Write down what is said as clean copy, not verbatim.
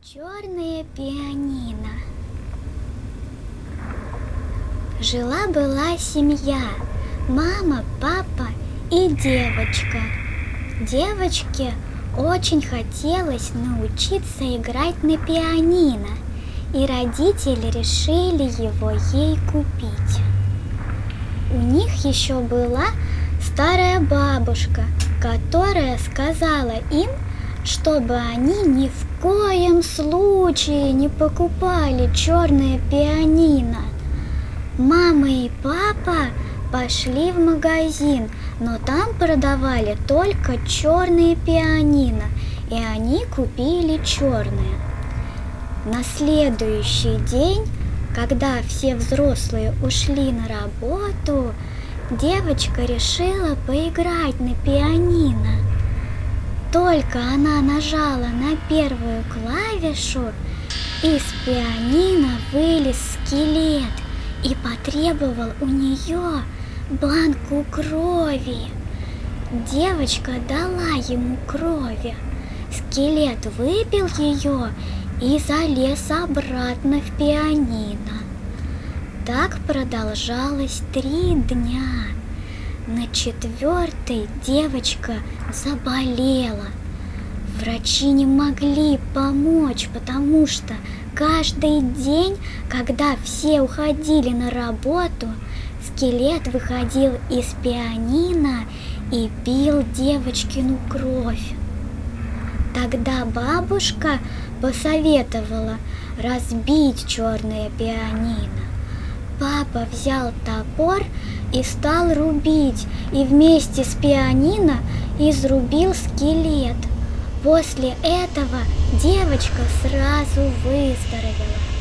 Черное пианино. Жила-была семья: мама, папа и девочка. Девочке очень хотелось научиться играть на пианино, и родители решили его ей купить. У них еще была старая бабушка, которая сказала им, чтобы они ни в коем случае не покупали черное пианино. Мама и папа пошли в магазин, но там продавали только черные пианино, и они купили черное. На следующий день, когда все взрослые ушли на работу, девочка решила поиграть на пианино. Только она нажала на первую клавишу, из пианино вылез скелет и потребовал у нее банку крови. Девочка дала ему крови. Скелет выпил ее и залез обратно в пианино. Так продолжалось 3 дня. На 4-й девочка заболела. Врачи не могли помочь, потому что каждый день, когда все уходили на работу, скелет выходил из пианино и пил девочкину кровь. Тогда бабушка посоветовала разбить черное пианино. Папа взял топор и стал рубить, и вместе с пианино изрубил скелет. После этого девочка сразу выздоровела.